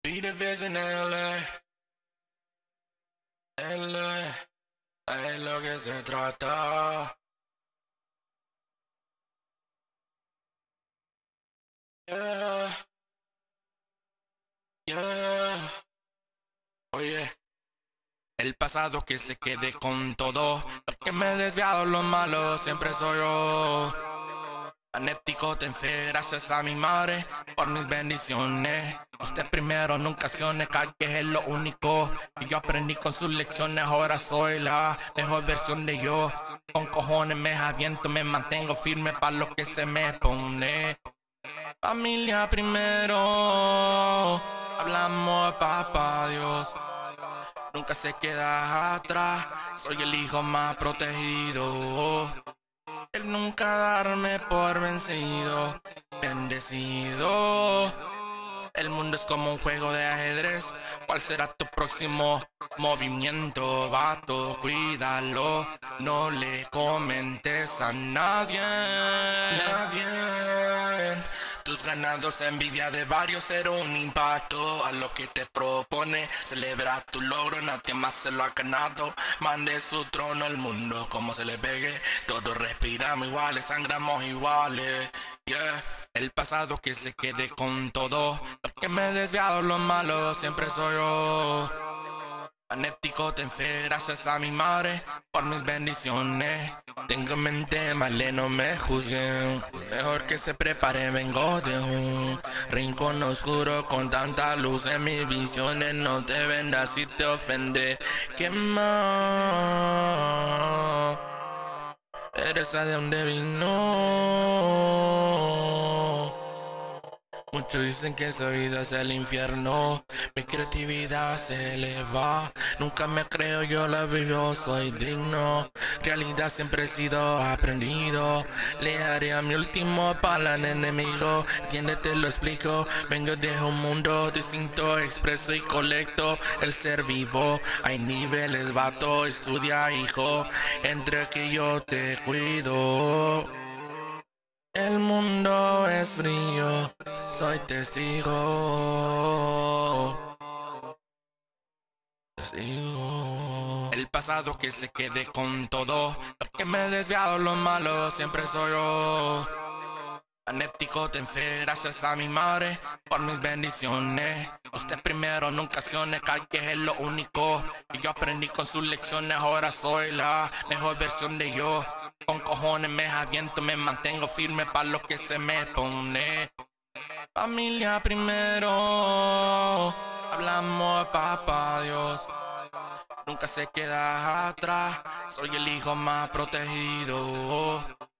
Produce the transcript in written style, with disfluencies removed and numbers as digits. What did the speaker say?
Beat en L, L, es lo que se trata. Yeah, yeah. Oye, el pasado que se quede con todo. Lo que me he desviado, lo malo siempre soy yo. Anético, ten fe, gracias a mi madre por mis bendiciones. Usted primero, nunca acciones, que es lo único que yo aprendí con sus lecciones. Ahora soy la mejor versión de yo. Con cojones me aviento, me mantengo firme para lo que se me pone. Familia primero, hablamos papá Dios. Nunca se queda atrás, soy el hijo más protegido. El nunca darme por vencido, bendecido. El mundo es como un juego de ajedrez. ¿Cuál será tu próximo movimiento? Vato, cuídalo. No le comentes a nadie. Nadie. Tus ganados, envidia de varios, será un impacto a lo que te propone. Celebra tu logro, nadie más se lo ha ganado. Mande su trono al mundo como se le pegue. Todos respiramos iguales, sangramos iguales. Yeah. El pasado que se quede con todo. Lo que me he desviado, lo malo siempre soy yo. Anético, ten fe, gracias a mi madre por mis bendiciones. Tengo mente male, no me juzguen. Mejor que se prepare, vengo de un rincón oscuro con tanta luz en mis visiones. No te vendas si te ofende. ¿Qué más? Eres de donde vino. Muchos dicen que esa vida es el infierno. Mi creatividad se eleva. Nunca me creo, yo la vivo, soy digno. Realidad siempre he sido aprendido. Le haré a mi último pala al enemigo. Entiende, te lo explico. Vengo de un mundo distinto, expreso y colecto el ser vivo. Hay niveles, vato, estudia, hijo. Entre que yo te cuido. El mundo es frío, soy testigo. El pasado que se quede con todo. Lo que me he desviado, lo malo siempre soy yo. Anético, ten fe, gracias a mi madre por mis bendiciones. Usted primero, nunca acciones, que es lo único que yo aprendí con sus lecciones. Ahora soy la mejor versión de yo. Con cojones me aviento, me mantengo firme para lo que se me pone. Familia primero, hablamos papá Dios. Nunca se queda atrás, soy el hijo más protegido.